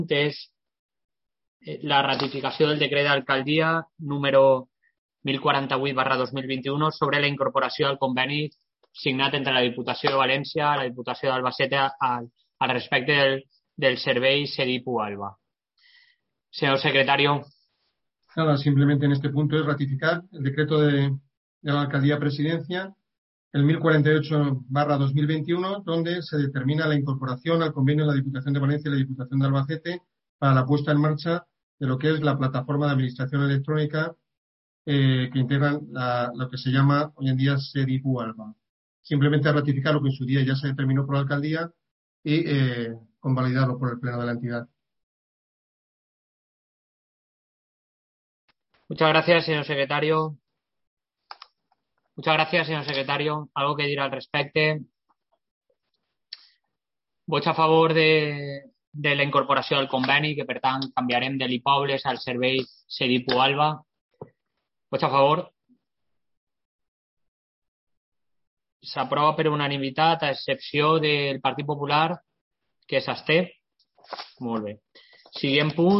és la ratificació del decret d'alcaldia número 1048/2021 sobre la incorporació al conveni signat entre la Diputació de València i la Diputació d'Albacete al respecte del servei CEDIPU-ALBA. Señor secretario. Nada, simplemente en este punto es ratificar el decreto de la Alcaldía Presidencia, el 1048/2021, donde se determina la incorporación al convenio de la Diputación de Valencia y la Diputación de Albacete para la puesta en marcha de lo que es la plataforma de administración electrónica que integran lo que se llama hoy en día CEDIPU-ALBA. Simplemente ratificar lo que en su día ya se determinó por la Alcaldía y convalidarlo por el Pleno de la entidad. Muchas gracias, señor secretario. Algo que dir al respecte? Vots a favor de la incorporació al conveni, que per tant canviarem de l'IPOBLES al servei CEDIPU-ALBA. Vots a favor? S'aprova per unanimitat, a excepció del Partit Popular, que s'absté. Molt bé. Siguem punt.